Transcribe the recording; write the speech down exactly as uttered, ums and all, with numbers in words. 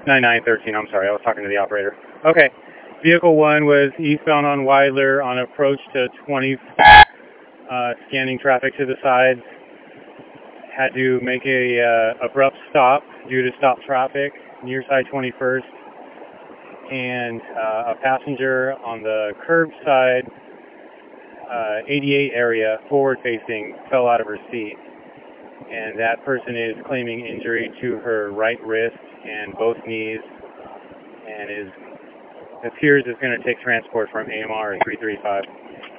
nine nine thirteen, I'm sorry, I was talking to the operator. Okay, vehicle one was eastbound on Weidler on approach to twenty, uh, scanning traffic to the sides. Had to make a uh, abrupt stop due to stop traffic near side twenty-first. And uh, a passenger on the curb side, uh, eighty-eight area, forward facing, fell out of her seat. And that person is claiming injury to her right wrist and both knees, and is appears is going to take transport from A M R three three five.